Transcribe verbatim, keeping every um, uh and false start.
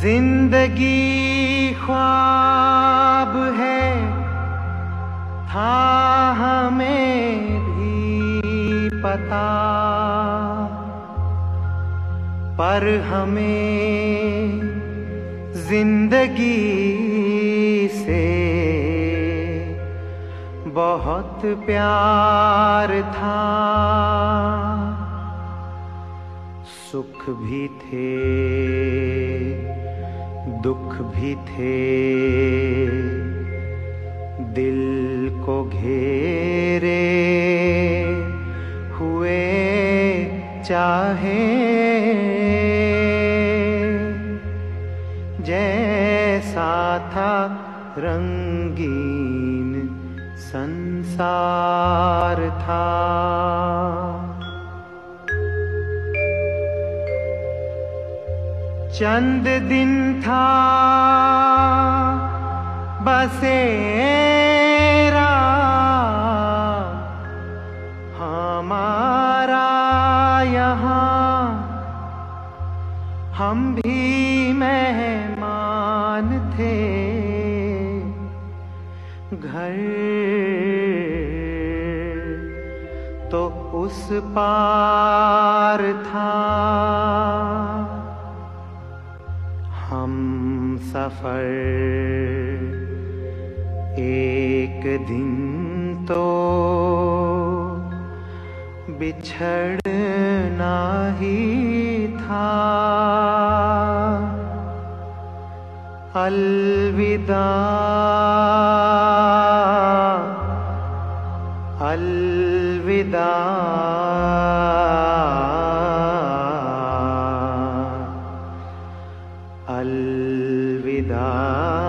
जिंदगी ख्वाब है था हमें भी पता, पर हमें जिंदगी से बहुत प्यार था। सुख भी थे दुख भी थे, दिल को घेरे हुए चाहे, जैसा था रंगीन संसार था। चंद दिन था बसेरा हमारा यहाँ, हम भी मेहमान थे। घर तो उस पार था, हम सफर एक दिन तो बिछड़ना ही था। अलविदा अलविदा अलविदा।